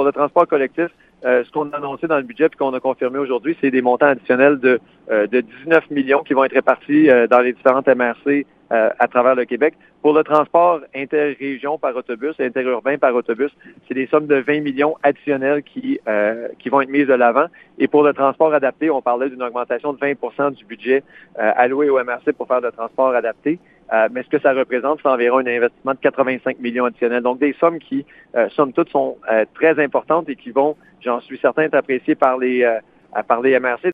pour le transport collectif, ce qu'on a annoncé dans le budget et qu'on a confirmé aujourd'hui, c'est des montants additionnels de 19 millions qui vont être répartis dans les différentes MRC à travers le Québec. Pour le transport interrégion par autobus, interurbain par autobus, c'est des sommes de 20 millions additionnels qui vont être mises de l'avant. Et pour le transport adapté, on parlait d'une augmentation de 20 du budget alloué au MRC pour faire le transport adapté. Mais ce que ça représente, c'est environ un investissement de 85 millions additionnels. Donc, des sommes qui, somme toute, sont très importantes et qui vont, j'en suis certain, être appréciées par les MRC.